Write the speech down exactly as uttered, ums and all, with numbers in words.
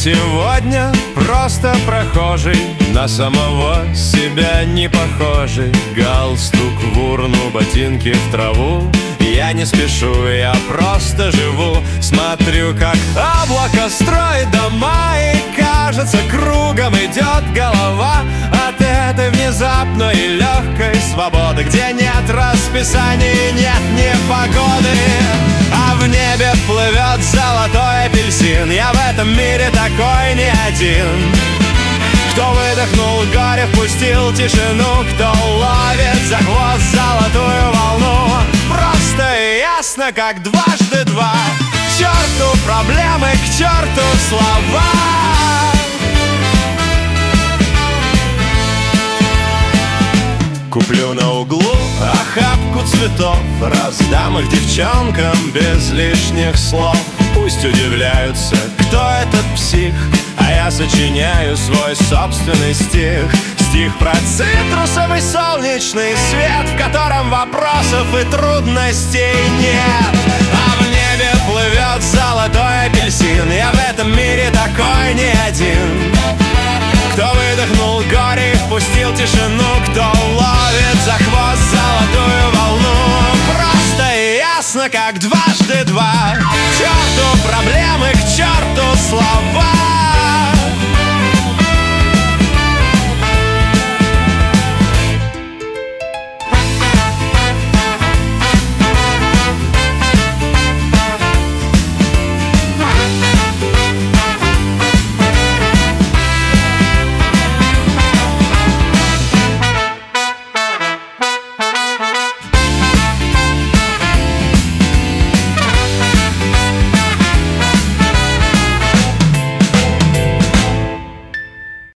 сегодня просто прохожий, на самого себя не похожий. Галстук в урну, ботинки в траву. Я не спешу, я просто живу. Смотрю, как облако строит дома, и кажется, кругом идет голова от этой внезапной и легкой свободы, где нет расписаний, нет непогоды, а в небе плывет золотой апельсин. Я в этом мире такой не один. Кто выдохнул горе, впустил тишину, кто ловит за хвост золотую волну. Просто и ясно, как дважды два. К черту проблемы, к черту слова. Куплю на углу охапку цветов, раздам их девчонкам без лишних слов. Пусть удивляются, кто этот псих, а я сочиняю свой собственный стих. Стих про цитрусовый солнечный свет, в котором вопросов и трудностей нет. А в небе плывет золотой апельсин. Я в этом мире такой не один. Кто выдохнул горе и впустил тишину, кто ловит за хвост золотую волну. Просто и ясно, как дважды два. К черту проблемы, к черту слова.